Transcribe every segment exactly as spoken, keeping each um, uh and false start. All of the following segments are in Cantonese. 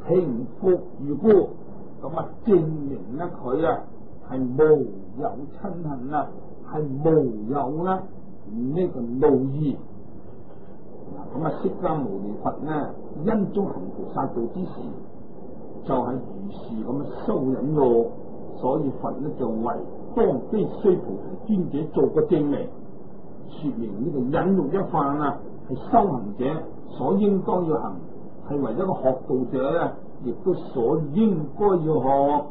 平復如故，咁啊證明咧佢啊係無有親恨啊，係無有啦呢個怒意。嗱，咁啊釋迦牟尼佛呢因中行菩薩道之時，就係、是、如是咁樣修忍辱，所以佛呢就為當非須菩提尊者做個證明，說明呢個忍辱一範啊係修行者所應該要行，係為一個學道者咧，亦都所應該要學。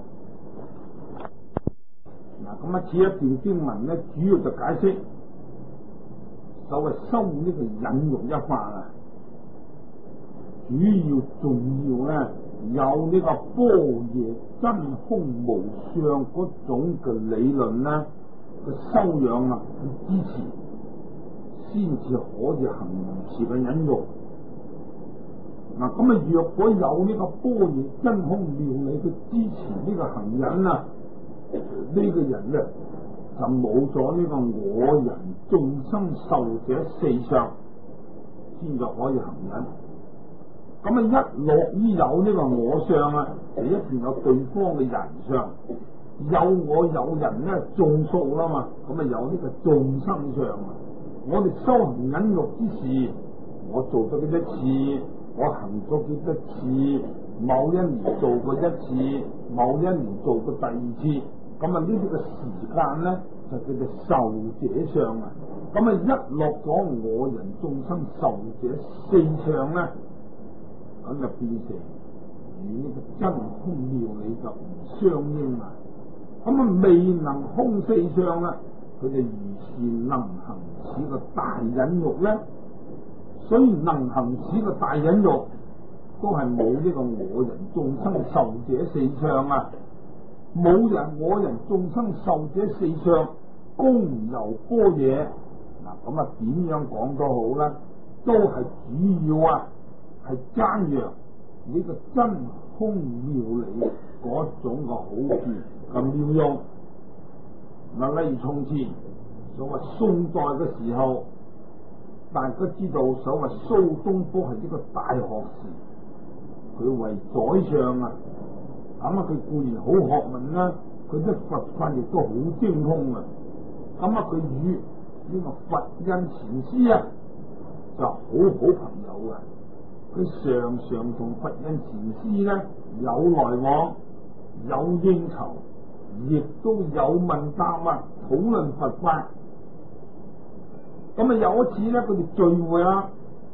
嗱，咁啊，此一段經文咧，主要就解釋所謂修呢個忍辱一範啊，主要重要咧有呢個般若真空無相嗰種嘅理論咧嘅修養啊去支持，先至可以行如是嘅忍辱。嗱，咁啊，若果有呢個般若真空妙理去支持呢個行忍啊，呢、這個人咧就冇咗呢個我人眾生壽者四相，先就可以行忍。咁啊，一落於有呢個我相啊，就一定有對方嘅人相，有我有人咧眾數啦嘛，咁啊有呢個眾生相啊。我哋修行忍辱之時，我做咗幾多次，我行咗幾多次，某一年做過一次，某一年做過第二次，咁啊呢啲嘅時間咧就叫做壽者相啊。咁啊一落咗我人眾生壽者四相咧，咁就變成與呢個真空妙理就唔相應啊。咁啊未能空四相啦，佢就如是能行此個大忍辱咧。所以能行此個大忍辱，都係冇呢個我人眾生壽者四相啊，冇人我人眾生壽者四相，公由般若。嗱，咁啊點樣講都好啦，都係主要啊係讚揚呢個真空妙理嗰種嘅好處咁妙用。嗱，例如從前所謂宋代嘅時候，大家知道所謂蘇東坡係一個大學士，佢為宰相啊，咁啊佢固然好學問啦，佢啲佛法亦都好精通啊。咁啊佢與呢個佛印禪師啊就好好朋友啊，佢常常同佛印禪師咧有來往，有應酬，亦都有問答啊，討論佛法。咁啊有一次咧，佢哋聚會啦，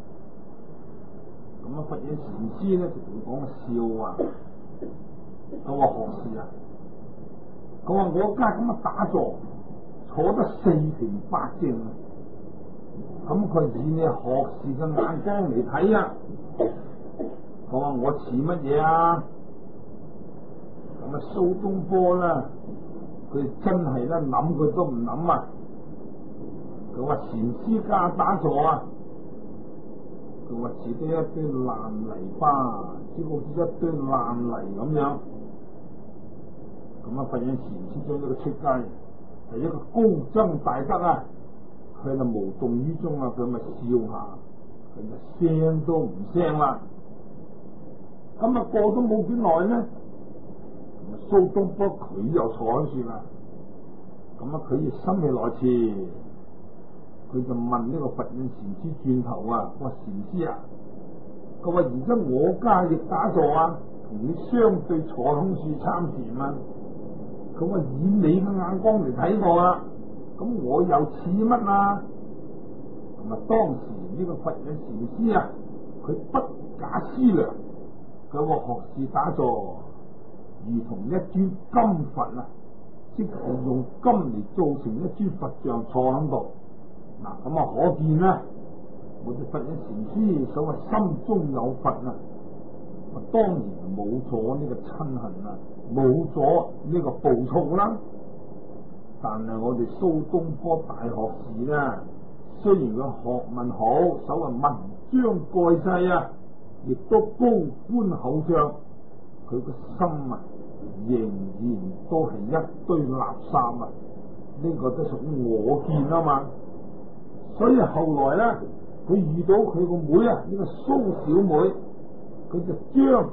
咁啊佛印禪師咧就同佢講個笑話，佢話學士啊，佢話我家咁啊打坐，坐得四平八正啊，咁佢以你學士嘅眼光嚟睇啊，佢話我似乜嘢啊？咁啊蘇東坡啦，佢真係咧諗佢都唔諗啊！佢話禪師家打坐啊，佢話似得一堆爛泥巴，即好似一堆爛泥咁樣。咁啊，佛印禪師將呢個出家人係一個高僧大德啊，佢就無動於衷啊，佢咪笑下，佢就聲都唔聲啦。咁啊過都冇幾耐咧，蘇東坡佢又坐喺樹啦。咁啊，佢亦心氣來潮。佢就問呢個佛印禪師轉頭啊，佢話禪師啊，佢話而家我家亦打坐啊，同你相對坐響樹參禪啊，佢話以你嘅眼光嚟睇我啦，咁我又似乜啊？同埋當時呢個佛印禪師啊，佢不假思量，佢話學士打坐如同一尊金佛啊，即係用金嚟做成一尊佛像坐喺度。嗱，咁啊可見啦，我哋佛印禪師所謂心中有佛啊，當然冇咗呢個親恨啊，冇咗呢個暴躁啦。但係我哋蘇東坡大學士咧，雖然佢學問好，所謂文章蓋世啊，亦都高官厚將，佢個心啊仍然都係一堆垃圾啊！呢、這個都屬於我見啊嘛。所以後來咧，佢遇到佢個妹啊，呢、這個蘇小妹，佢就將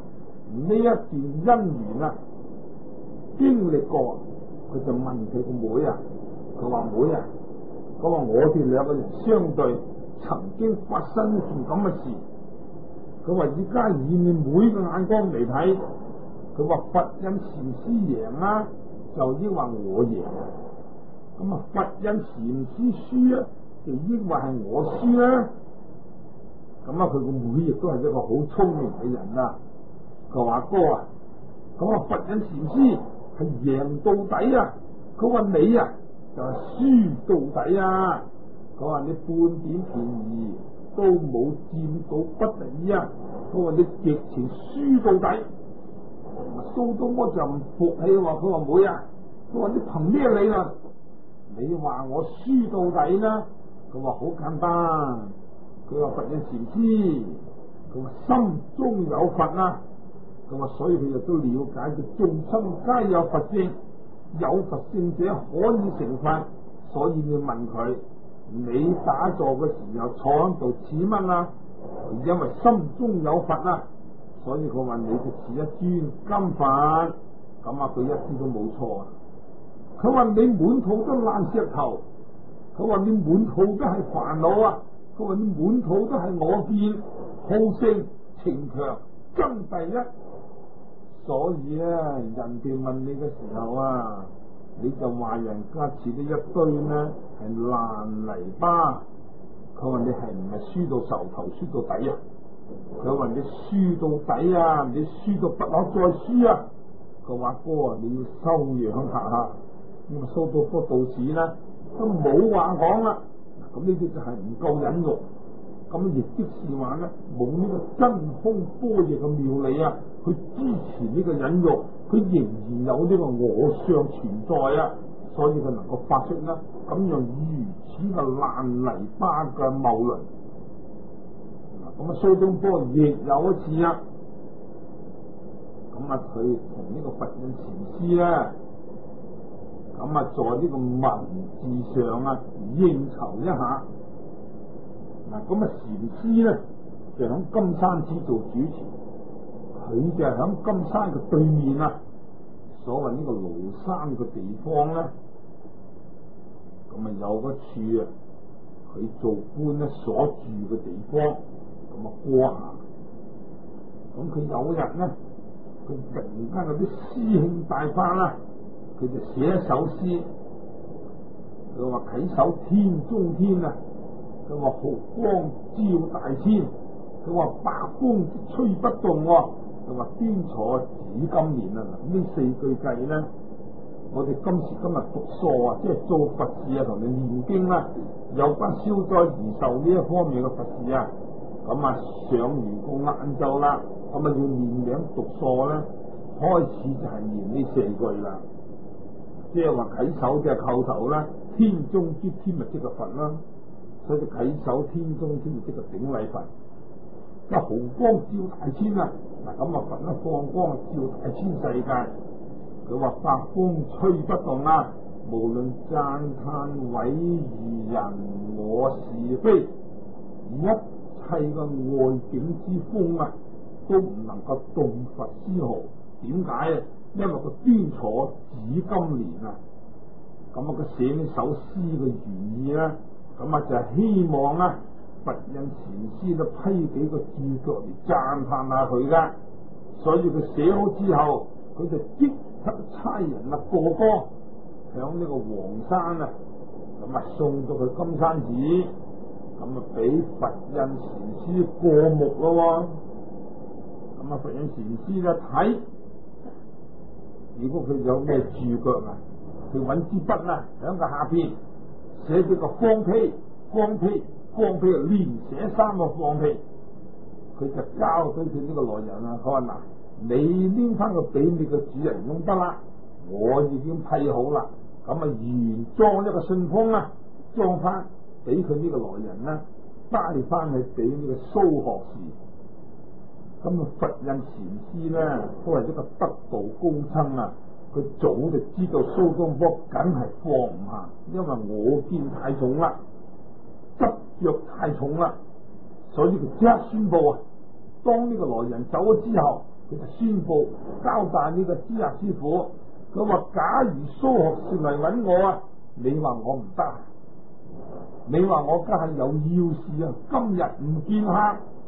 呢一段姻緣啊，經歷過，佢就問佢個妹啊，佢話妹啊，佢話我哋兩個人相對曾經發生一件咁嘅事，佢話而家以你妹嘅眼光嚟睇，佢話佛印禪師贏啊，就抑或我贏啊？咁啊佛印禪師輸啊，就抑或係我輸啊？咁啊佢個妹亦都係一個好聰明嘅人啊，佢話哥啊，咁啊佛印禪師係贏到底啊，佢話你啊就係輸到底啊，佢話你半點便宜都冇佔到不理啊，佢話你直情輸到底。蘇東坡就唔服氣話，佢話妹啊，佢話你憑咩理啊？你話我輸到底啦？佢話好簡單，佢話佛印禪師，佢話心中有佛啊，佢話所以佢亦都了解到眾生皆有佛性，有佛性者可以成佛，所以你問佢，你打坐嘅時候坐喺度似乜啊？因為心中有佛啊，所以佢話你就似一尊金佛，咁啊佢一啲都冇錯啊。佢話你滿肚都爛石頭，佢話你滿肚都係煩惱啊，佢話你滿肚都係我見好勝情強爭第一，所以啊人哋問你嘅時候啊，你就話人家似得一堆呢係爛泥巴，佢話你係唔係輸到愁頭輸到底啊？佢話你輸到底啊，你輸到不可再輸啊！佢話哥啊，你要修養下下。咁啊，蘇東坡到此呢都冇話講啦。咁呢啲就係唔夠忍辱，咁亦即是話呢冇呢個真空般若嘅妙理啊，去支持呢個忍辱，佢仍然有呢個我相存在啊，所以佢能夠發出呢咁樣如此嘅爛泥巴嘅謬論。咁啊，蘇東坡亦有一次啊，咁啊，佢同呢個佛印禪師咧。咁啊，在呢個文字上啊應酬一下。嗱，咁啊禪師咧就響金山寺做主持，佢就係響金山嘅對面啊，所謂呢個廬山嘅地方咧，咁啊有個處啊，佢做官咧所住嘅地方，咁啊過下。咁佢有一日咧，佢突然間有啲詩興大發啦。佢就寫一首詩，佢話稽首天中天啊，佢話毫光照大千，佢話百風吹不動，佢話端坐紫金蓮啊。呢四句計咧，我哋今時今日讀疏啊，即係做佛事啊，同你念經啦，有關消災延壽呢一方面嘅佛事啊，咁啊上完個晏晝啦，咁啊要念名讀疏咧，開始就係念呢四句啦。即係話稽首即係叩頭啦，天中之天咪即個佛啦，所以稽首天中天咪即個頂禮佛。即係毫光照大千啊！嗱咁啊，佛咧放光照大千世界。佢話百風吹不動啊，無論讚歎毀譽人我是非，一切嘅外境之風啊，都唔能夠動佛絲毫。點解啊？因為佢端坐紫金蓮啊，咁啊佢寫呢首詩嘅原意咧，咁啊就係希望啊佛印禪師都批幾個注腳嚟讚歎下佢噶，所以佢寫好之後，佢就即刻差人啊過歌，響呢個黃山啊，咁啊送到去金山寺，咁啊俾佛印禪師過目咯，咁啊佛印禪師咧睇。如果佢有咩注腳啊，佢揾支筆啊，喺個下邊寫咗個放屁，放屁，放屁，連寫三個放屁，佢就交俾佢呢個來人啊。佢話嗱，你拎翻個俾你個主人用得啦，我已經批好啦，咁啊原裝一個信封啊，裝翻俾佢呢個來人啦，帶翻去俾呢個蘇學士。咁啊，佛印禪師咧都係一個得道高僧啊！佢早就知道蘇東坡梗係放唔下，因為我見太重啦，執着太重啦，所以佢即刻宣布啊！當呢個來人走咗之後， 佢就宣布交代呢個知客師傅，佢話假如蘇學士嚟揾我啊，你話我唔得，你話我家下有要事啊，今日唔見客。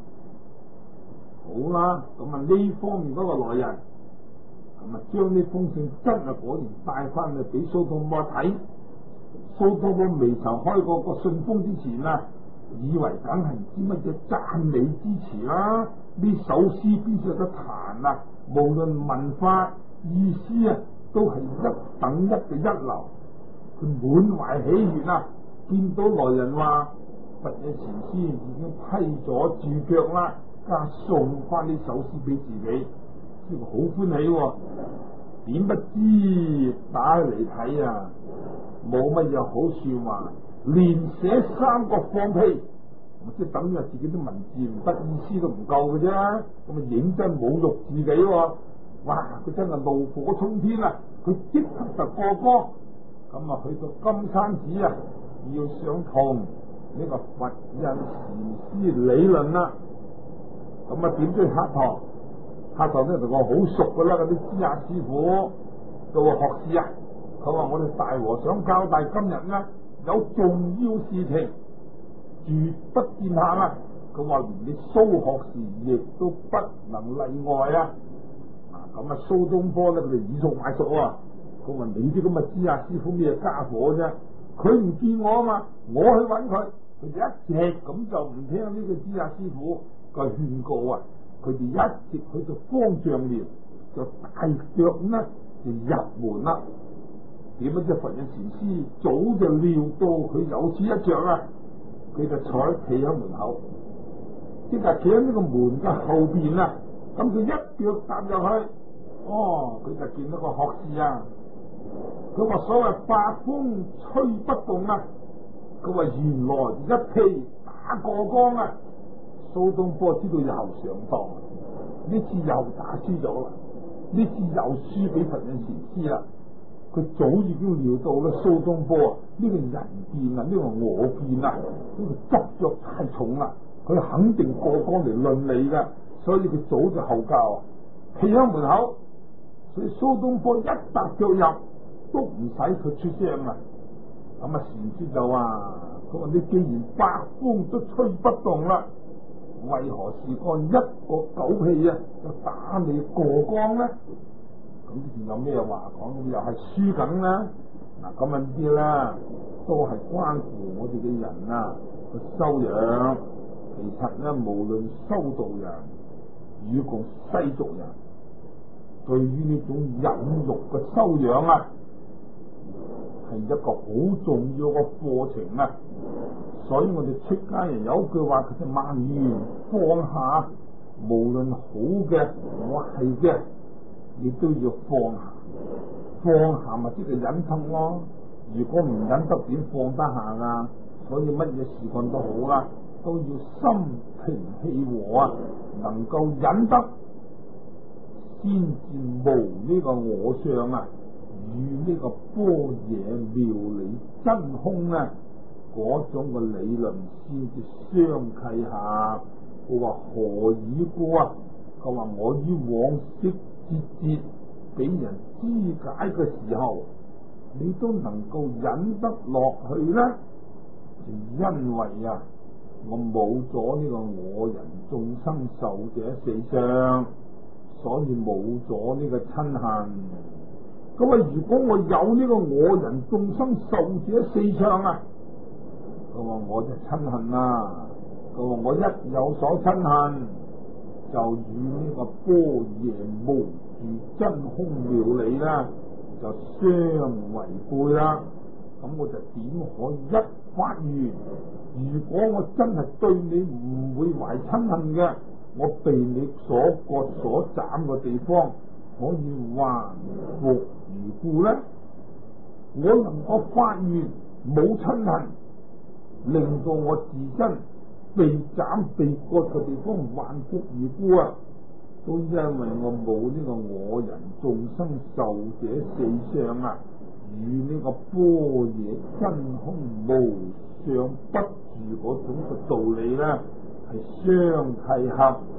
好啦，咁啊呢方面嗰個來人，咁啊將呢封信真係果然帶翻去俾蘇東坡睇。蘇東坡未曾開過個信封之前啊，以為梗係唔知乜嘢讚美之詞啦，呢首詩邊有得彈啊？無論文化意思啊，都係一等一嘅一流。佢滿懷喜悅啊，見到來人話佛印禪師已經批咗註腳啦，加送翻呢首詩俾自己，呢個好歡喜喎。點不知打嚟睇啊，冇乜嘢好說話，連寫三個放屁，即係等於自己啲文字唔得，意思都唔夠嘅啫。咁啊認真侮辱自己喎，哇！佢真係怒火沖天啊！佢即刻就過江，咁啊去到金山寺啊，要想同呢個佛印禪師理論啦。咁啊點知客堂？客堂咧同我好熟噶啦，嗰啲知客師傅做學士啊，佢話我哋大和尚交代今日呢有重要事情，絕不見客啊！佢話連你蘇學士亦都不能例外啊！咁啊蘇東坡咧佢哋以熟買熟啊！佢話你啲咁嘅知客師傅咩家伙啫？佢唔見我啊嘛，我去揾佢，佢哋一直咁就唔聽呢個知客師傅嘅勸告啊！佢哋一直去到方丈廟，就大腳呢就入門啦。點不知佛印禪師早就料到佢有此一着啊！佢就坐喺企喺門口，即係企喺呢個門嘅後邊啊！咁佢一腳踏入去，哦，佢就見到個學士啊！佢話所謂八風吹不動啊！佢話原來一屁打過江啊！蘇東坡知道又上當，呢次又打輸咗啦，呢次又輸俾佛印禪師啦。佢早已經料到咧，蘇東坡啊呢個人變啊，呢個我變啊，呢個執着太重啦，佢肯定過江嚟論理噶，所以佢早就後教啊，企喺門口，所以蘇東坡一踏腳入都唔使佢出聲啊。咁啊禪師就話：佢話你既然八風都吹不動啦，為何是幹一個狗屁啊就打你過江呢？咁呢件有咩話講？咁又係輸緊啦！嗱，咁樣啲啦，都係關乎我哋嘅人啊個修養。其實咧，無論修道人與共世俗人，對於呢種忍辱嘅修養啊，係一個好重要嘅課程啊！所以我哋出家人有句話，佢就萬緣放下，無論好嘅壞嘅，你都要放下。放下咪即係忍心咯。如果唔忍得，點放得下啊？所以乜嘢事幹都好啦，都要心平氣和啊，能夠忍得，先至無呢個我相啊，與呢個般若妙理真空啊嗰種嘅理論先至相契下。佢話何以故啊？佢話我於往昔節節俾人肢解嘅時候，你都能夠忍得落去呢？就因為啊，我冇咗呢個我人眾生受者四相，所以冇咗呢個親恨。咁啊，如果我有呢個我人眾生受者四相啊，佢話我就親恨啦。佢話我一有所親恨，就與呢個般若無住真空妙理啦，就相違背啦。咁我就點可以一發願？如果我真係對你唔會懷親恨嘅，我被你所割所斬嘅地方可以還復如故呢？我能夠發願冇親恨，令到我自身被斬被割嘅地方還復如故啊！都因為我冇呢個我人眾生受者四相啊，與呢個般若真空無相不住嗰種嘅道理咧，係相契合。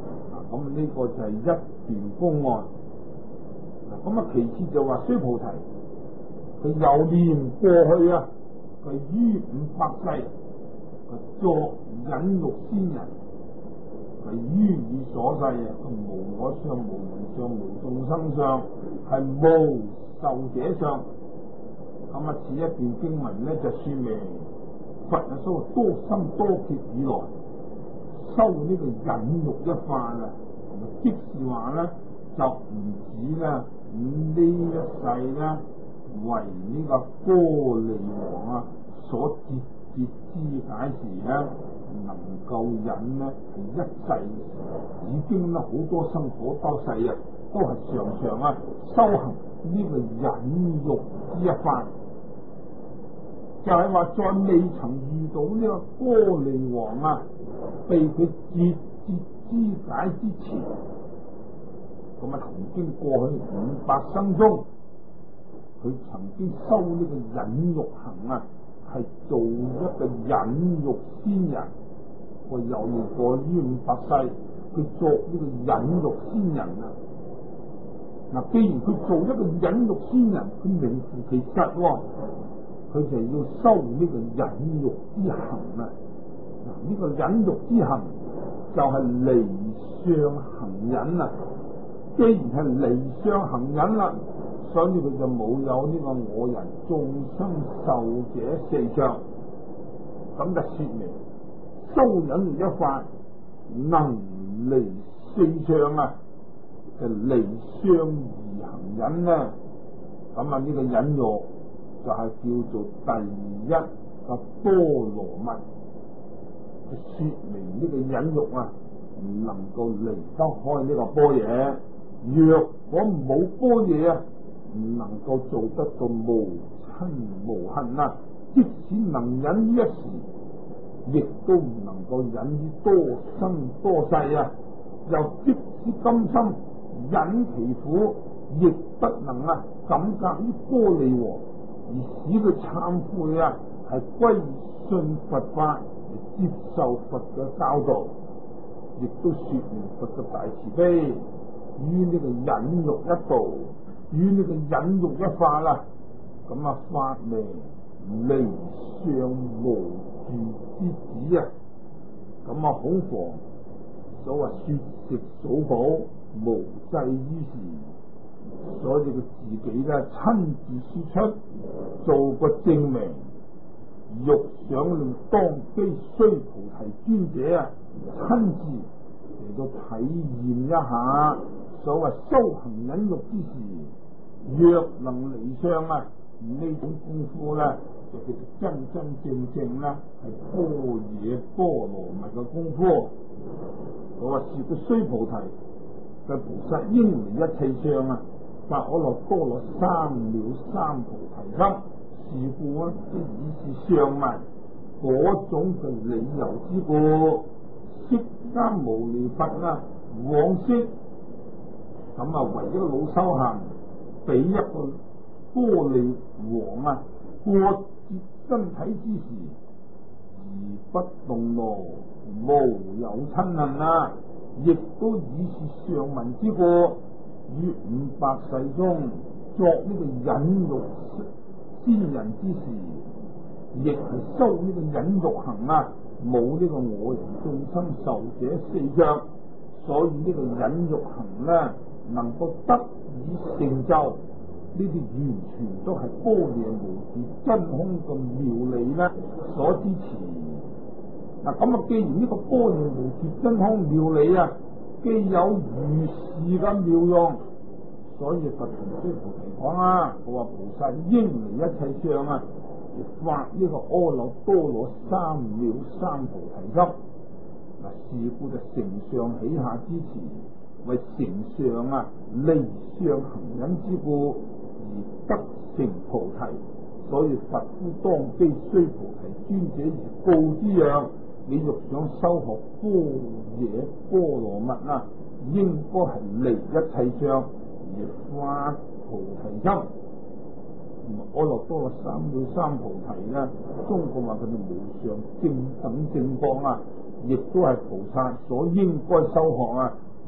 咁呢個就係一段公案。嗱，咁啊，其次就話須菩提，佢有念過去啊，佢於五百世，佢作忍辱仙人，佢於以所世啊，佢無我相、無人相、無眾生相，係無受者相。咁啊，此一段經文咧就說明佛啊，所多心多劫以來修呢個忍辱一法啊，即是話咧就唔止啦，咁呢一世咧為呢個歌利王啊所節節之解時咧，能夠忍咧係一世已經咧好多生好多世啊，都係常常啊修行呢個忍辱之一法。就係話在未曾遇到呢個歌利王啊，被佢節節之解之前，咁啊曾經過去五百生中，佢曾經修呢個忍辱行啊，係做一個忍辱仙人。我有年過於五百世，佢作呢個忍辱仙人啊。嗱，既然佢做一個忍辱仙人，佢名副其實喎。佢就要修呢個忍辱之行啊！嗱，呢個忍辱之行就係離相行忍啊！既然係離相行忍啦，所以佢就冇有呢個我人眾生受者四相，咁就說明修忍辱一法能離四相啊！就離相而行忍啊！咁啊，呢個忍辱就係叫做第一個波羅蜜，就說明呢個忍辱啊唔能夠離得開呢個般若。若果冇般若啊，唔能夠做得到無親無恨啊。即使能忍於一時，亦都唔能夠忍於多生多世啊。又即使甘心忍其苦，亦不能啊感格於歌利王，而使佢懺悔啊，係歸信佛法，接受佛嘅教導，亦都說明佛嘅大慈悲。於呢個忍辱一道，於呢個忍辱一法啦，咁啊發明離相無住之子啊，咁啊恐防所謂說食數寶無濟於事。所以佢自己咧親自說出，做個證明，欲想令當機須菩提尊者啊，親自嚟到體驗一下所謂修行忍辱之時，若能離相啊，呢種功夫咧就叫做真真正正咧係般若波羅蜜嘅功夫。我話是個須菩提嘅菩薩應離一切相啊，發阿耨多羅三藐三菩提心。是故啊，即以是上文嗰種嘅理由之故，釋迦牟尼佛啊，往昔咁啊為一個老修行，俾一個歌利王啊割截身體之時，而不動怒，無有親恨啊，亦都以是上文之故，於五百世中作呢個忍辱仙人之時，亦係修呢個忍辱行啊，冇呢個我人眾生受者四相，所以呢個忍辱行咧，能夠得以成就呢啲完全都係般若無字真空嘅妙理咧所支持。嗱，咁啊，既然呢個般若無字真空妙理啊，既有如是嘅妙用，所以佛同須菩提講啊，佢話菩薩應離一切相啊，而發呢個阿耨多羅三藐三菩提心。嗱，是故就成上起下之詞，為成上啊離相行忍之故而得成菩提。所以佛夫當機須菩提尊者而告之曰：你欲想修學般若波羅蜜啊，應該係離一切相而發菩提心。阿耨多羅三藐三菩提咧，中國話佢哋無上正等正覺啊，亦都係菩薩所應該修學啊，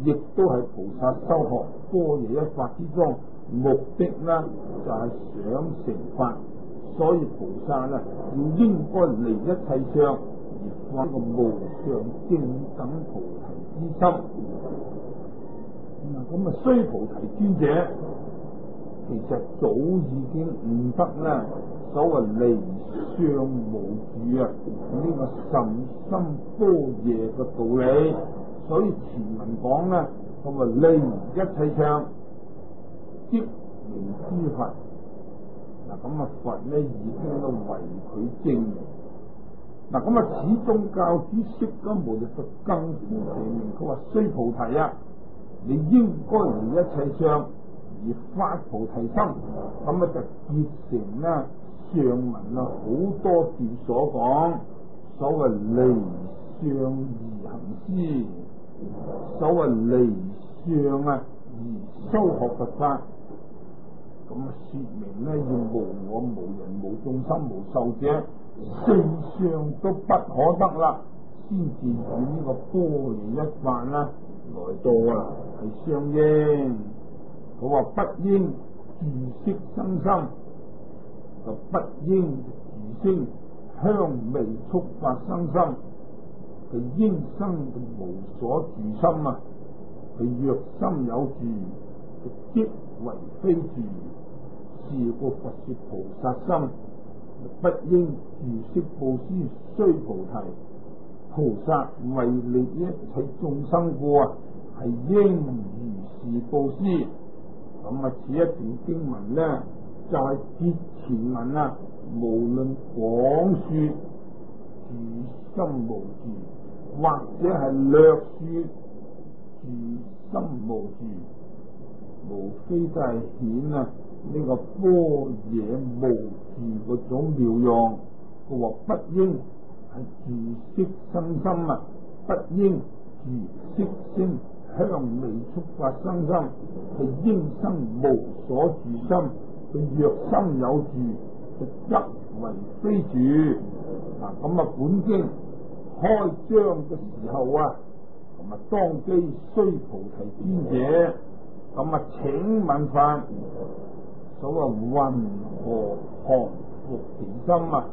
亦都係菩薩修學般若一法之中目的呢，就係、是、想成法。所以菩薩呢，要應該離一切相而發一個無上正等菩提之心。咁啊，須菩提尊者其實早已經悟得呢所謂離相無住啊呢、這個甚深般若嘅道理。所以前文講呢，咁啊離一切相即名諸佛。嗱，咁啊佛呢已經都為佢證明。嗱，咁啊始終教主釋迦牟尼佛更負其名，佢話須菩提啊，你應該離一切相而發菩提心。咁啊就結成呢上文啊好多段所講所謂離相而行施，所謂離相啊而修學佛法。咁啊，說明咧要無我、無人、無眾生、無壽者，四相都不可得啦，先至與呢個般若一法啦來到啊，係相應。佢話不應住色生心，就不應住聲香味觸法生心。佢應生就無所住心啊！佢若心有住，就即為非住。是故佛說菩薩心，不應住色布施，須菩提。菩薩為利一切眾生故啊，係應如是布施。咁啊，此一段經文呢，就係、是、接前文啊，無論廣說住心無住，或者係略說住心無住，無非都係顯啊呢個般若無住嗰種妙用。佢話不應係住色生心啊，不應住色聲香味觸法生心，係應生無所住心。佢若心有住，就則為非住。嗱，咁啊，本經開章嘅時候啊，咁啊當機須菩提尊者，咁啊請問法。所謂云何降伏其心啊？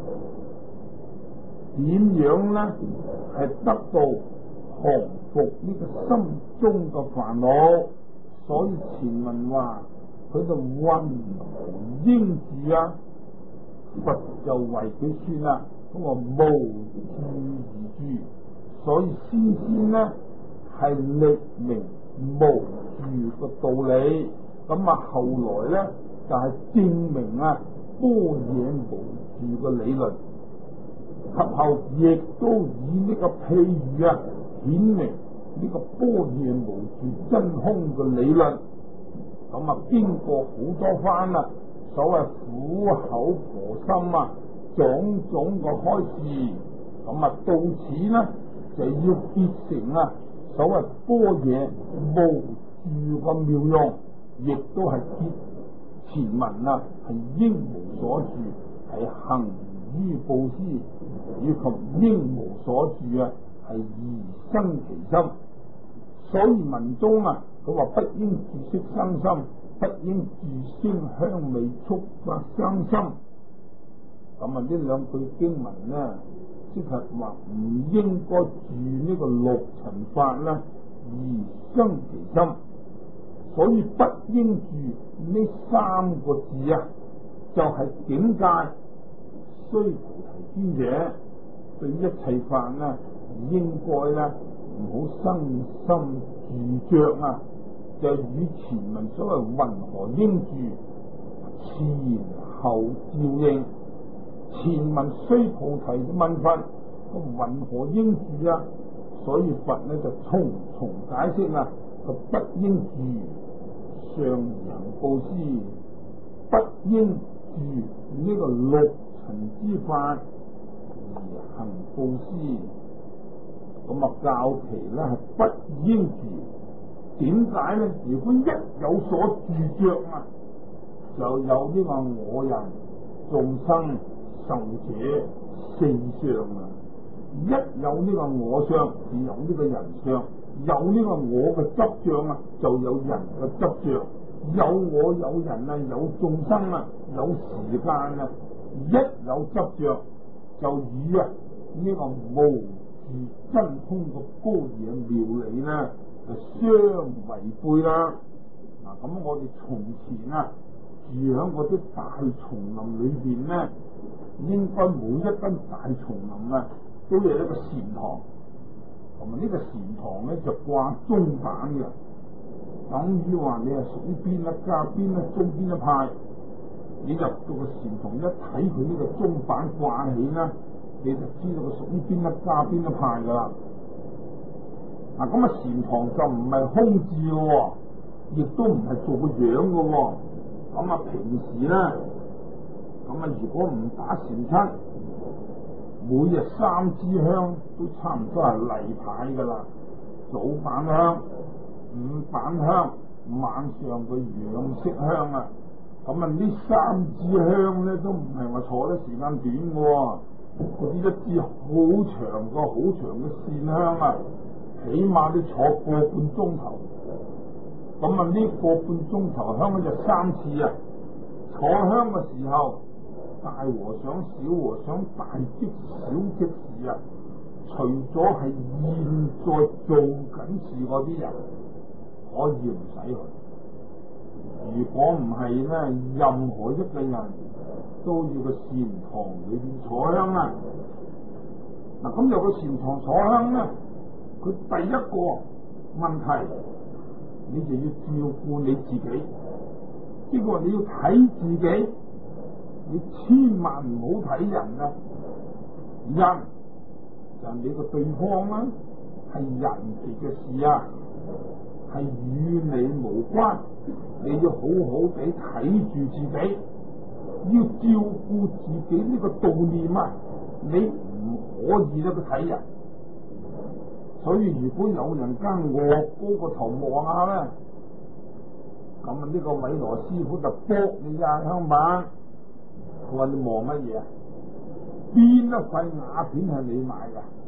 點樣呢？係得到降伏呢個心中嘅煩惱？所以前文話佢就云何應住啊？佛就為佢算啦，咁話無住而住，所以先先呢係歷明無住嘅道理。咁啊，後來咧就係、是、證明啊般若無住嘅理論，及後亦都以呢個譬喻啊顯明呢個般若無住真空嘅理論。咁啊，經過好多番啊，所謂苦口婆心啊，種種嘅開示，咁啊到此呢就要結成啊所謂般若無住嘅妙用。亦都係結前文啊，係應無所住，係行於布施，以及應無所住啊，係而生其心。所以文中啊，佢話不應住色生心，不應住聲香味觸法生心。咁啊，呢兩句經文呢，即係話唔應該住呢個六塵法啦，而生其心。所以不應住呢三個字啊，就係、是、境界。須菩提尊者對一切法呢，應該咧唔好生心住着啊，就與前文所謂云何應住前後照應。前文須菩提嘅問法，云何應住啊？所以佛呢就重重解釋啊，佢不應住上而行布施，不應住呢個六塵之法而行布施。咁啊，教其咧係不應住。點解咧？如果一有所住着啊，就有呢個我人、眾生、壽者四相啊。一有呢個我相，就有呢個人相； 有呢個我嘅執着啊，就有人嘅執着；有我有人啊，有眾生啊，有時間啊，一有執着就與啊呢、這個無住真空嘅高野妙理咧，就相違背啦。嗱、啊，咁我哋從前啊住喺嗰啲大叢林裏邊咧，應該每一間大叢林啊都有一個禪堂，同埋呢個禪堂咧就掛鐘板嘅，等於話你係屬於邊一家、邊一宗、邊一派，你入到個禪堂一睇佢呢個鐘板掛起咧，你就知道佢屬於邊一家、邊一派噶啦。嗱，咁啊禪堂就唔係空置嘅，亦都唔係做個樣嘅。咁啊平時咧，咁啊如果唔打禪七，每日三支香都差唔多係例牌噶啦，早板香、午板香、晚上嘅養色香啊。咁啊呢三支香咧都唔係話坐得時間短嘅，嗰啲一支好長個好長嘅線香啊，起碼都坐個半鐘頭。咁啊呢個半鐘頭香咧就三次啊。坐香嘅時候，大和尚、小和尚、大即小即士啊，除咗係現在做緊事嗰啲人可以唔使去，如果唔係咧，任何一個人都要個禪堂裏邊坐香啊。嗱，咁有個禪堂坐香咧，佢第一個問題，你就要照顧你自己，呢個你要睇自己。你千萬唔好睇人啊！人就係你個對方啦，係人哋嘅事啊，係與你無關。你要好好地睇住自己，要照顧自己呢個道念啊！你唔可以咧去睇人。所以如果有人間臥高個頭望下咧，咁啊呢個韋羅師傅就卜你呀香板。佢話你望乜嘢啊？邊一塊瓦片係你買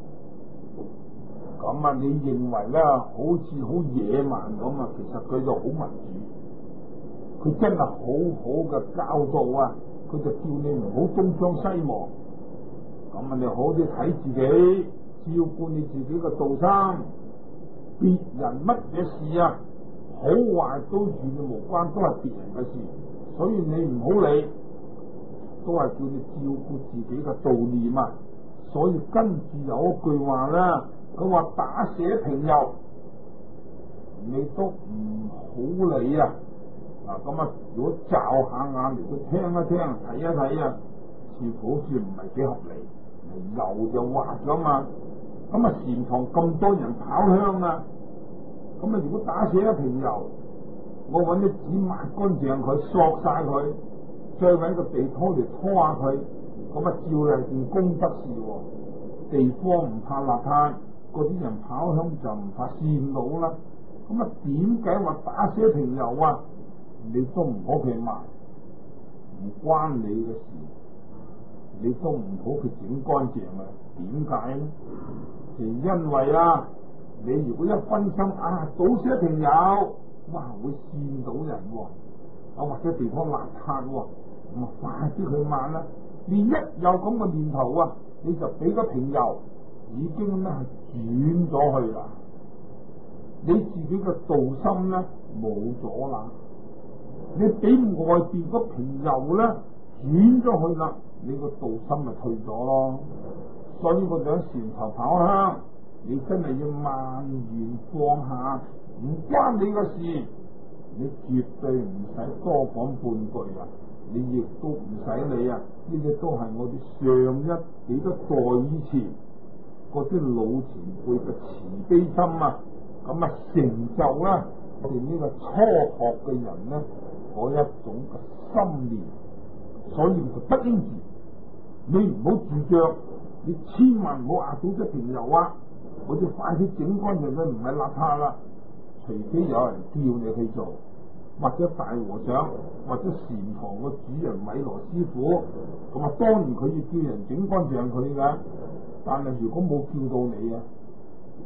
噶？咁啊，你認為咧，好似好野蠻咁啊？其實佢就好民主，佢真係好好嘅教導啊！佢就叫你唔好東張西望。咁啊，你好啲睇自己，照顧你自己嘅道心。別人乜嘢事啊，好壞都與你無關，都係別人嘅事，所以你唔好理。都係叫你照顧自己嘅道念啊！所以跟住有一句話咧，佢話打捨平柔，你都唔好理啊！嗱咁啊，如果驟下眼嚟到聽一聽、睇一睇啊，似乎好似唔係幾合理。柔就滑咗嘛，咁啊禪堂咁多人跑香啊，咁啊如果打捨一平柔，我揾啲紙抹乾淨佢，索晒佢。再揾個地拖嚟拖下佢，咁啊照係件功德事喎。地方唔怕邋遢，嗰啲人跑香就唔怕跣到啦。咁啊點解話打捨平柔啊？你都唔好佢賣，唔關你嘅事，你都唔好佢整乾淨啊？點解咧？就因為啊，你如果一分心啊，倒捨平柔，哇會跣到人喎、啊，啊或者地方邋遢喎。咁啊，快啲去慢啦！你一有咁嘅念頭啊，你就俾個平柔，已經咧係轉咗去啦。你自己嘅道心咧冇咗啦，你俾外邊個平柔咧轉咗去啦，你個道心咪退咗咯。所以我哋喺船頭跑香，你真係要慢言放下，唔關你嘅事，你絕對唔使多講半句啊！你亦都唔使理啊！呢啲都係我哋上一幾多代以前嗰啲老前輩嘅慈悲心啊，咁啊成就啦我哋呢個初學嘅人咧嗰一種嘅心念，所以就不應住。你唔好住着，你千萬唔好壓到隻平柔啊！我哋快啲整乾淨佢，唔係邋遢啦。除非有人叫你去做。或者大和尚，或者禪堂嘅主人米羅師傅，咁啊當然佢要叫人整乾淨佢噶。但係如果冇叫到你啊，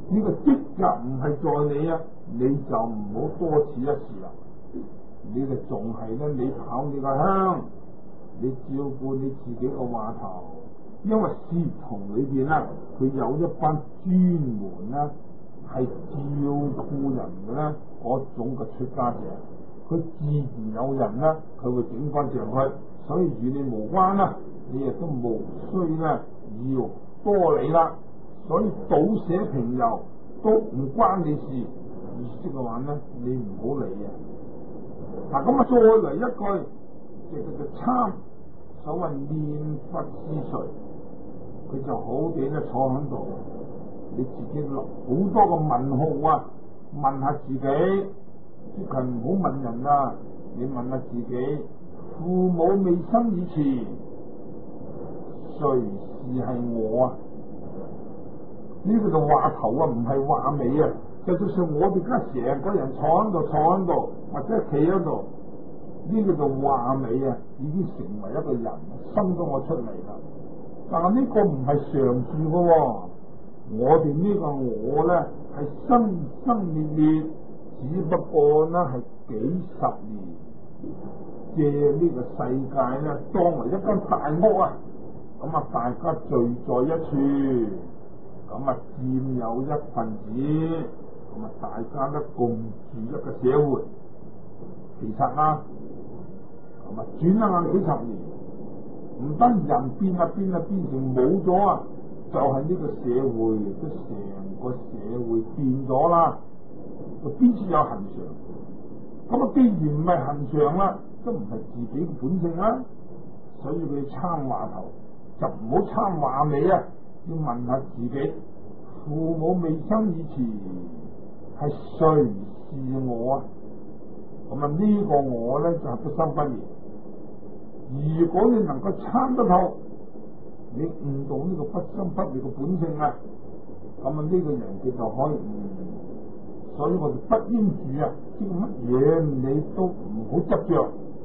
呢個職責唔係在你啊，你就唔好多此一事啦。你哋仲係咧，你跑你個香，你照顧你自己個話頭，因為攝堂裏邊咧，佢有一班專門咧係照顧人嘅咧嗰種嘅出家者，佢自然有人咧，佢會整翻上去，所以與你無關啦，你亦都無需咧要多理啦。所以倒瀉平遊都唔關你事，意思嘅話咧，你唔好理啊。嗱，咁啊，再嚟一句，即係叫做參，所謂念佛思緒，佢就好地咧坐喺度，你自己落好多個問號啊，問下自己，即係唔好問人啊，你問下自己，父母未生以前，誰是係我啊？呢個就話頭啊，唔係話尾啊。就算我哋而家成個人坐喺度，坐喺度，或者企喺度，呢個就話尾啊，已經成為一個人，生咗我出嚟啦。但係呢個唔係常住嘅，我哋呢個我咧係生生滅滅，只不過咧係幾十年，借呢個世界咧當為一間大屋啊，咁啊大家聚在一處，咁啊佔有一份子。咁啊，大家都共住一個社會，其實啦，咁啊轉一眼幾十年，唔單人變啊變啊變成冇咗啊，就係、是、呢個社會都成個社會變咗啦，就邊處有恆常？咁啊，既然唔係恆常啦，都唔係自己嘅本性啦，所以佢參話頭就唔好參話尾啊，要問下自己，父母未生以前。係誰是我啊？咁啊呢個我咧就係不生不滅。如果你能夠參得透，你悟到呢個不生不滅嘅本性啊，咁啊呢個人佢就可以悟。所以我哋不應住啊，即係乜嘢你都唔好執着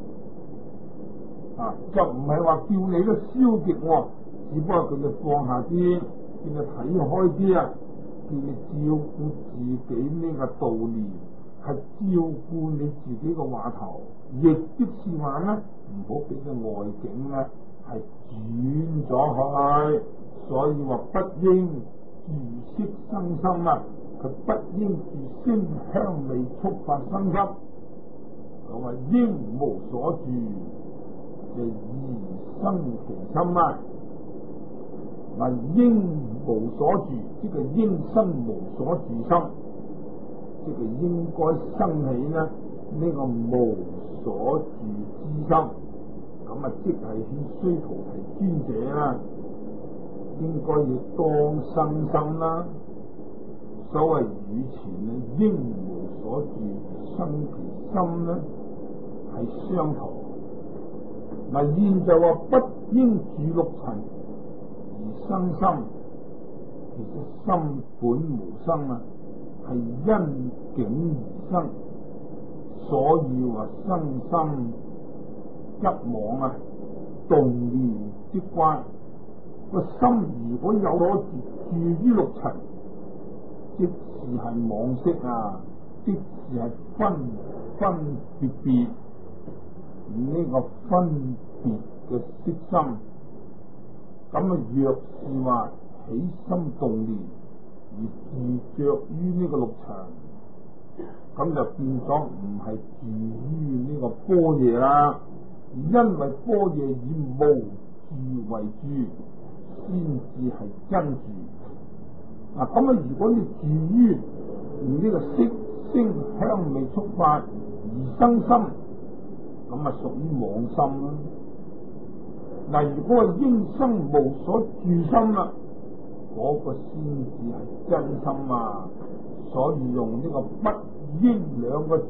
啊，就唔係話叫你都消極喎，只不過佢哋放下啲，叫你睇開啲啊。叫你照顧自己呢個道念，係照顧你自己個話頭，亦即是話咧，唔好俾個外境咧係轉咗去。所以話不應住色生心啊，佢不應住聲香味觸法生心。佢話應無所住，就而生其心啊。嗱，應無所住，即係應生無所住心，即係應該生起呢呢、這個無所住之心。咁啊，即係勸須菩提尊者啦，應該要當生心啦。所謂語前呢，應無所住生其心呢，係相同。嗱，現就話不應住六塵。而生心，其實心本無生啊，係因境而生，所以話生心一妄啊，動念即關。個心如果有咗住於六塵，即是係妄識啊，即是係分分別別呢個分別嘅色心。咁啊，若是話起心動念而住着於呢個六塵，咁就變咗唔係住於呢個般若啦。因為般若以無住為住，先至係真住。嗱，咁啊，如果你住於呢個色聲香味觸法而生心，咁啊屬於妄心啦。嗱，如果係應生無所住心啦，嗰、那個先至係真心啊！所以用呢個不應兩個字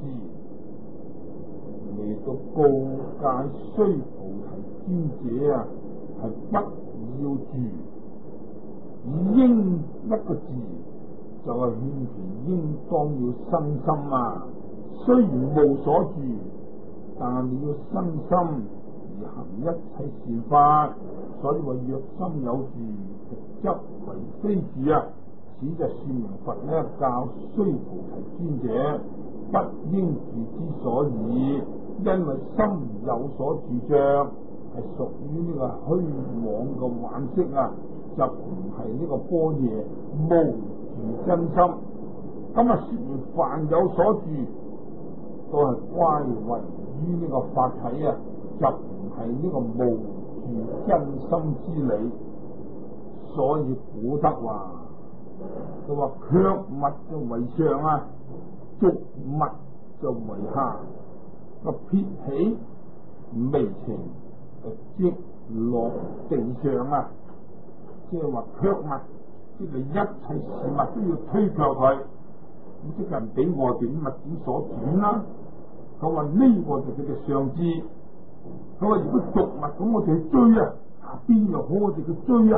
嚟到告誡須菩提尊者啊，係不要住。以應一個字就係勸其應當要生心啊！雖然無所住，但你要生心。而行一切善法，所以話若心有住，則為非住啊！ 此就說明佛呢教須菩提尊者不應住之所以，因為心有所住着，係屬於呢個虛妄嘅幻色啊，就唔係呢個般若無住真心。咁啊，說明凡有所住，都係歸為於呢個法體啊，就唔係呢個無住真心之理。所以古德話，佢話卻物就為上啊，俗物就為下。個撇起微情就即落地上啊，即係話卻物，即係一切事物都要推卻佢。咁即係人俾我哋物件所轉啦。佢話呢個就叫做上智。佢話如果俗物咁，我哋去追啊，下邊又好我哋去追啊，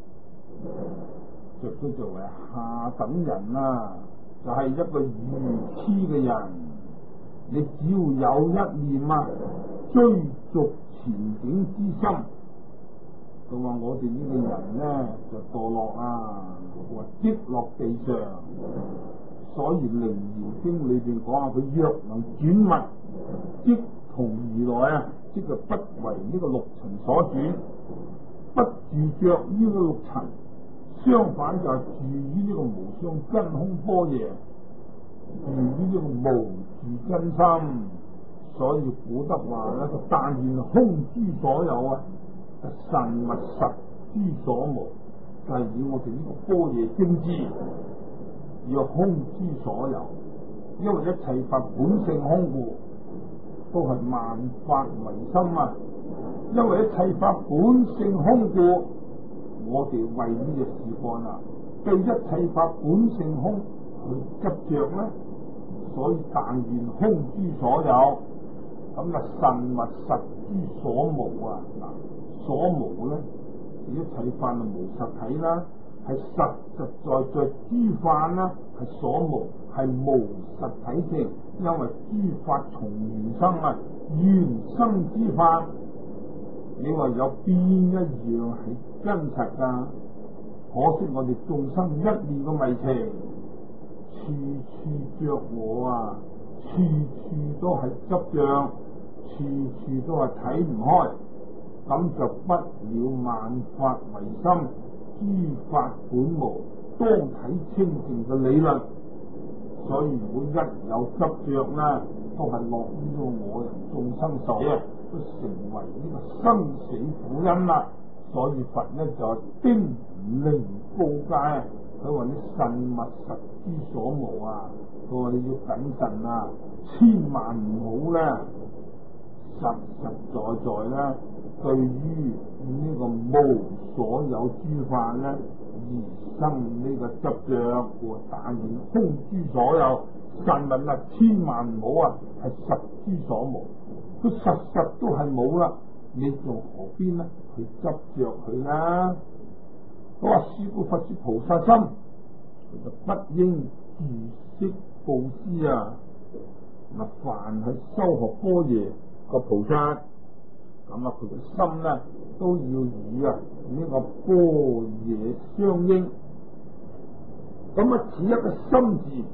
就叫做為下等人啊，就係、是、一個愚痴嘅人。你只要有一念啊追逐前景之心，佢話我哋呢個人呢就墮落啊，或積落地上。所以《楞嚴經》裏邊講啊，佢若能轉物，即同如來啊，即係不為呢個六塵所轉，不住着於個六塵，相反就係住於呢個無相真空般若，住於呢個無住真心。所以古德話咧，個但願空諸所有啊，神物實諸所無，就係、是、以我哋呢個般若精知。要空諸所有，因為一切法本性空故，都係萬法唯心啊！因為一切法本性空故，我哋為呢隻事幹啊，對一切法本性空去執着咧，所以但願空諸所有，咁啊神物實諸所無啊！嗱，所無咧，一切法係無實體啦。係實實在在諸法啦，係所無，係無實體性。因為諸法從緣生啊，緣生之法，你話有邊一樣係真實噶？可惜我哋眾生一念嘅迷情，處處着我啊，處處都係執着，處處都係睇唔開，咁就不了萬法唯心。諸法本無，當體清淨嘅理論。所以如果一有執着咧，都係落於咗我人眾生受啊，都成為呢個生死苦因啦。所以佛咧就叮嚀告誡，佢話你慎勿實諸所無啊，佢話你要謹慎啊，千萬唔好咧，實實在在咧，對於呢個無所有諸法咧而生呢個執着和但願空諸所有，慎勿啊，千萬唔好啊，係實諸所無，佢實實都係冇啦，你仲何必呢去執着佢啦？佢話是故佛說菩薩心，佢就不應住色布施啊！嗱，凡係修學般若個菩薩。咁啊，佢個心咧都要與啊呢、這個般若相應。咁啊，此一個心字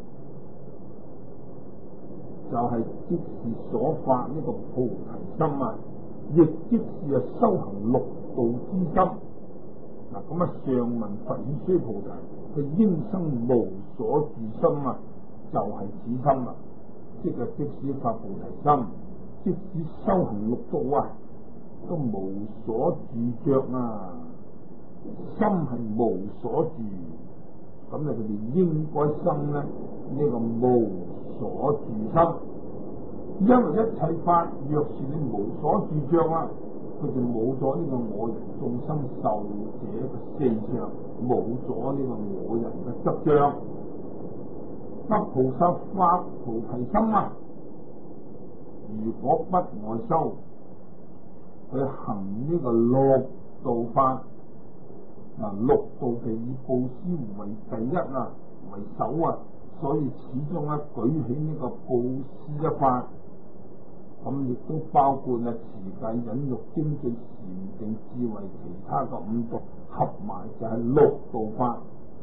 就係、是、即是所發呢個菩提心啊，亦即是啊修行六道之心。嗱，咁啊，上文佛語須菩提，佢應生無所住心啊，就係、是、此心啊，即係即使發菩提心，即使修行六道啊。都無所住着啊，心係無所住，咁你佢哋應該生咧呢、這個無所住心，因為一切法若是你無所住着啊，佢就冇咗呢個我人眾生受者嘅四相，冇咗呢個我人嘅執着。得菩薩發菩提心啊，如果不外修，去行呢個六道法，嗱，六道就以布施為第一啊，為首啊，所以始終咧舉起呢個布施一法，咁亦都包括啊持戒、忍辱、精進、禪定、智慧，其他嘅五毒合埋就係六道法。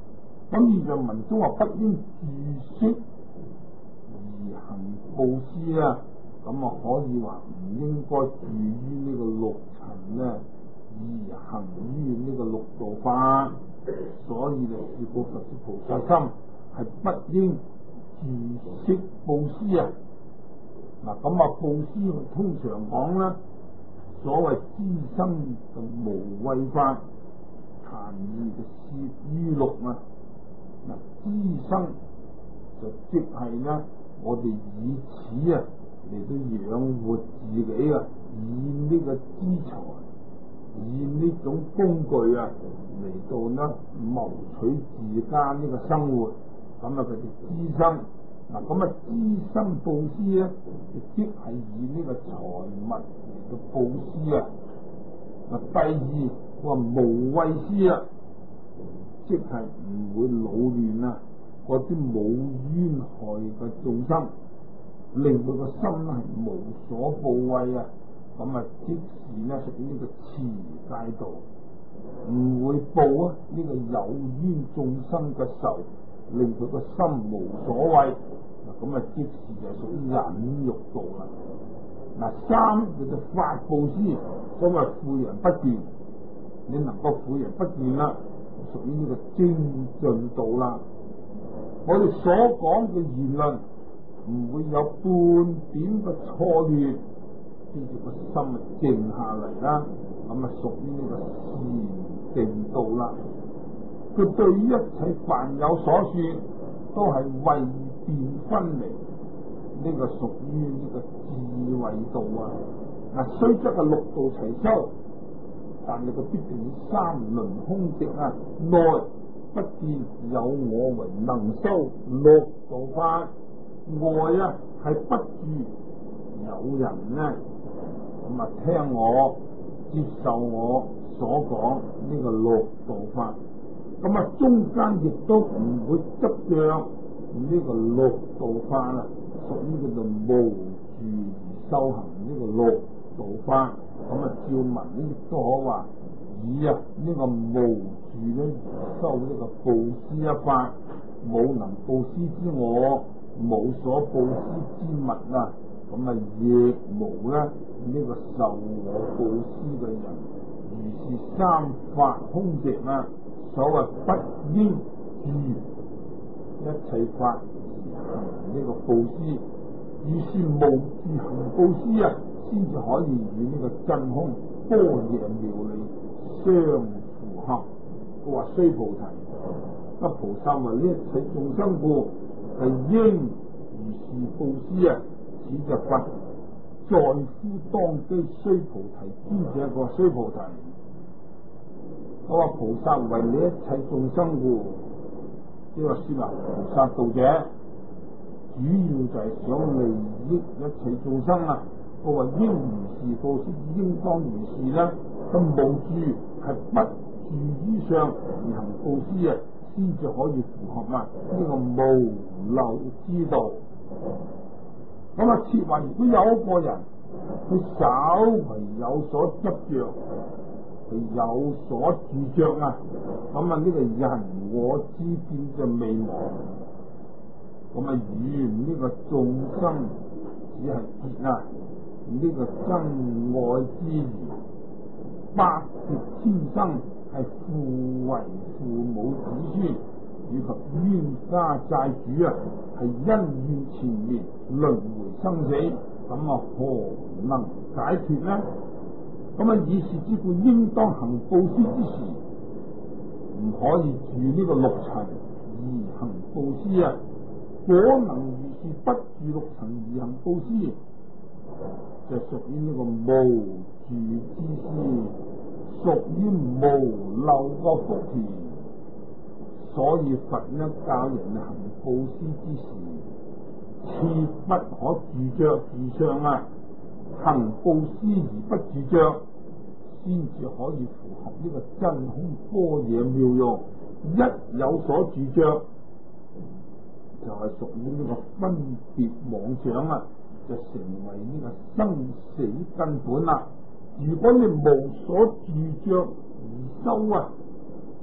咁現在文中話不應住色而行布施啊，咁啊可以話唔應該住於呢個六塵咧，而行於呢個六道法。所以就是個佛說菩薩心係不應住色布施啊。嗱，咁啊布施通常講啦，所謂資生就無畏法，談義就攝於六啊。嗱，資生就即係咧，我哋以此啊嚟到養活自己啊，以呢個資財，以呢種工具啊嚟到呢謀取自家呢個生活，咁啊佢哋資生。嗱，咁啊資生布施咧，即係以呢個財物嚟到布施啊。嗱，第二話無畏施啊，即係唔會擾亂啊嗰啲冇冤害嘅眾生，令佢個心係無所怖畏啊。咁啊即是咧屬於呢個持戒道，唔會報啊呢個有冤眾生嘅仇，令佢個心無所畏。嗱，咁啊即是就屬於忍辱道啦。嗱，三叫做法布施，所謂富人不見，你能夠富人不見啦，屬於呢個精進道啦。我哋所講嘅言論唔會有半點嘅錯亂，跟住個心啊靜下嚟啦，咁啊屬於呢個禪定道啦。佢對於一切凡有所說，都係為辨分明，呢、這個屬於呢個智慧道啊。嗱，雖則係六道齊修，但係佢必定三輪空寂啊，內不見有我為能修六道法，外啊係不住有人呢咁啊聽我接受我所講呢個六道法，咁啊中間亦都唔會執着呢個六道法啦，屬於叫做無住而修行呢個六道法。咁啊照文呢亦都可話以啊呢個無住咧而修呢個布施一法，冇能布施之我，冇所布施之物啊，咁啊亦無咧呢、這個受我布施嘅人，如是三法空寂啊。所謂不應住一切法而行呢個布施，於是無住行布施啊，先至可以與呢個真空般若妙理相符合。佢話須菩提，不菩薩為呢一切眾生故，係應如是布施啊。此就佛在乎當機須菩提尊者個須菩提。我話菩薩為你一切眾生故，即係話說話菩薩道者，主要就係想利益一切眾生啊。我話應如是布施，應當如是啦。咁無住係不住於上而行布施啊，先至可以符合啊呢個無漏之道。咁啊，設話如果有一個人佢稍為有所執着，佢有所住着啊，咁啊呢個人我之見就未亡，咁啊願呢個眾生只係結啊呢、這個真愛之緣，百劫千生係父為父母子孫，以及冤家債主啊，係恩怨纏綿輪迴生死，咁啊何能解脫呢？咁啊以是之故，應當行布施之時，唔可以住呢個六塵而行布施啊！果能如是不住六塵而行布施，就屬於呢個無住之施，屬於無漏個福田。所以佛呢教人行布施之時，切不可住着住相啊！行布施而不住着，先至可以符合呢個真空般若妙用。一有所住着，就係屬於呢個分別妄想啊，就成為呢個生死根本啦、啊。如果你無所住着而修啊，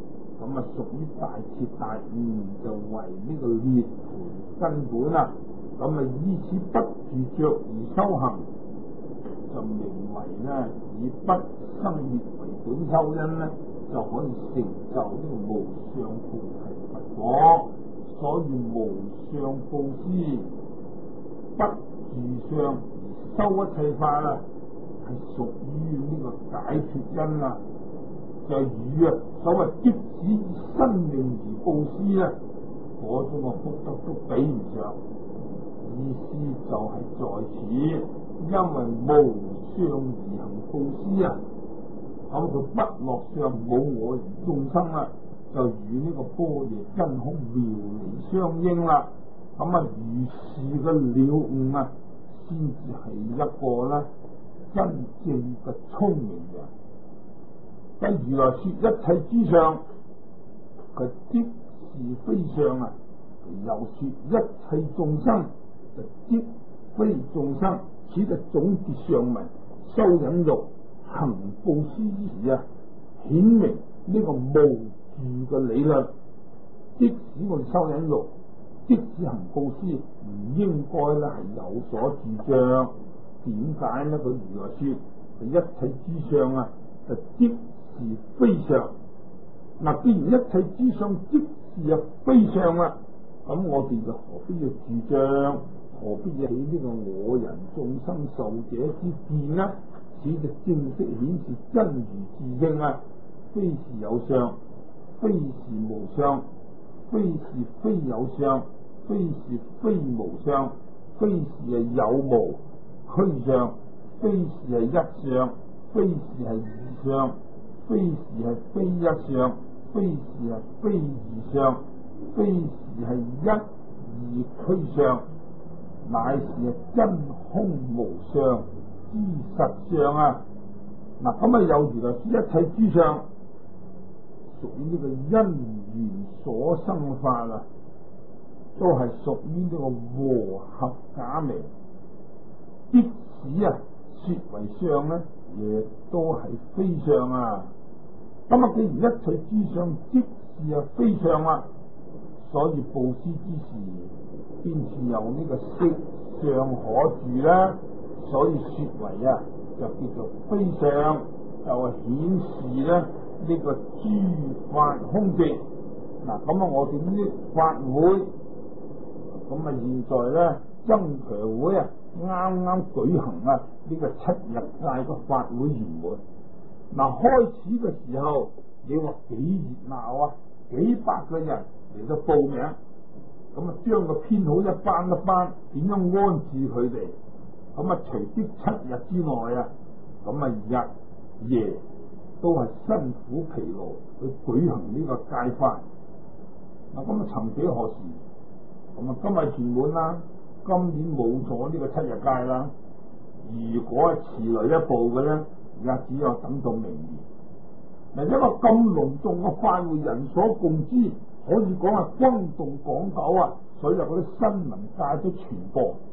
咁啊屬於大徹大悟，就為呢個涅槃根本啦。咁啊依此不住着而修行，就名為咧以不生滅為本修因咧，就可以成就呢個無上菩提佛果。所以無上布施不住相而修一切法啦，係屬於呢個解脫因啊。就與啊所謂即使以生命而布施咧，嗰種嘅福德都比唔上。意思就係在此，因為無相而行布施啊，咁佢不落相冇我人眾生啦，就與呢個般若真空妙離相應啦。咁啊如是嘅了悟啊，先至係一個咧真正嘅聰明人。咁如來說一切之相，佢即是非相啊；又說一切眾生，就即非眾生。此就總結上文修忍辱行布施之時啊，顯明呢個無住嘅理論。即使我哋修忍辱，即使行布施，唔應該咧係有所住障。點解呢？佢如來說佢一切之相啊，就即是非相。嗱，既然一切之相即是啊非相啦，咁我哋就何必要住障？何必要起呢個我人眾生受者之見呢？此就正式顯示真如自性啊，非是有相，非是無相，非是非有相，非是非無相，非是係有無虛相，非是係一相，非是係二相，非是係非一相，非是係非二相，非是係一二虛相，乃是係真空無相之實相啊！嗱，咁啊有如來說一切之相，屬於呢個因緣所生法啊，都係屬於呢個和合假名。即使啊說為相呢，亦都係非相啊！咁啊，既然一切之相即是啊非相啦，所以布施之時，邊處有呢個色相可住呢？所以說為啊，就叫做非相，就係顯示咧呢、這個諸法空寂。嗱，咁啊，我哋呢啲法會，咁啊，現在咧增強會啊，啱啱舉行啊呢、這個七日界嘅法會圓滿。嗱，開始嘅時候，你話幾熱鬧啊，幾百個人嚟到報名，咁啊，將個編好一班一班，點樣安置佢哋？咁啊，隨即七日之內啊，咁啊日夜都係辛苦疲勞去舉行呢個戒法。嗱，咁啊，曾幾何時？咁啊，今日圓滿啦，今年冇咗呢個七日戒啦。如果係遲來一步嘅咧，而家只有等到明年。嗱，一個咁隆重嘅法會，人所共知，可以講係轟動港九啊！所有嗰啲新聞界都傳播。